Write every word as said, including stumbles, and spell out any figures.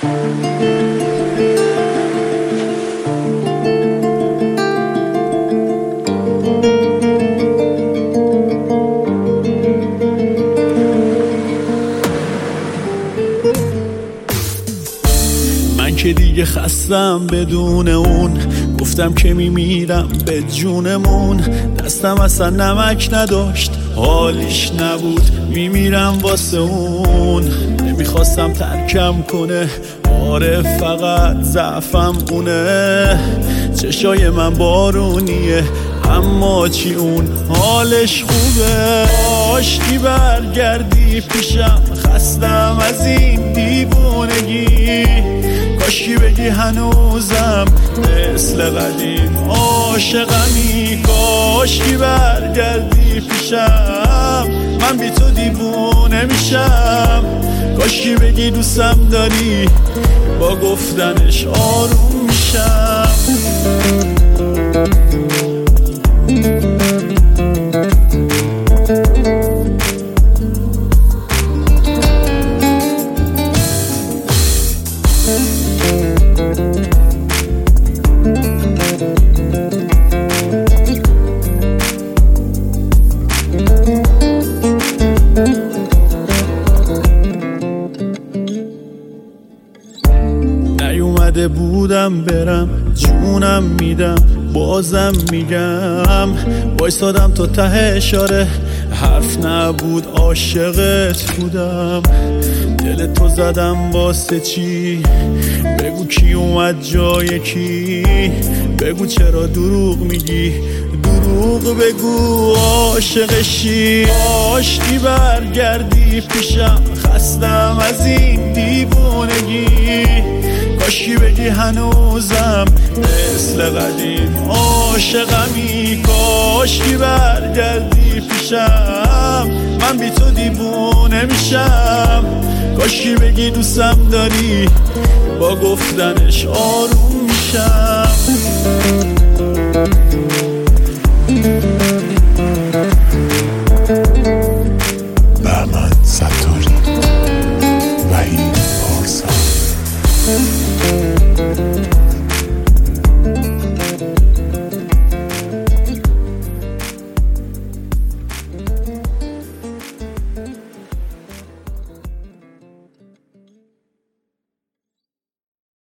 من که دیگه خستم بدون اون، گفتم که میمیرم به جونمون. دستم اصلا نمک نداشت، حالیش نبود، میمیرم واسه اون. نمیخواستم ترکم کنه، آره فقط ضعفم اونه. چشای من بارونیه اما چی اون حالش خوبه. آشتی برگردی پیشم، خستم از این دیوونگی. کاشکی بگی هنوزم مثل قدیم عاشقمی. کاشکی برگردی پیشم، من بی تو دیوونه میشم. کاشکی بگی دوستم داری، با گفتنش آروم میشم. نیومده بودم برم، جونم میدم بازم میگم. وایسادم تا ته اشاره، حرف نبود عاشقت بودم. دل تو زدم واسه چی؟ بگو کی اومد جای کی؟ بگو چرا دروغ میگی؟ دروغ بگو عاشقشی. آشتی برگردی پیشم، خستم از این دیوونگی. کاشکی بگی هنوزم مثل قدیم عاشقمی. کاشکی برگردی پیشم، من بی تو دیوونه میشم. کاشکی بگی دوستم داری، با گفتنش آروم میشم.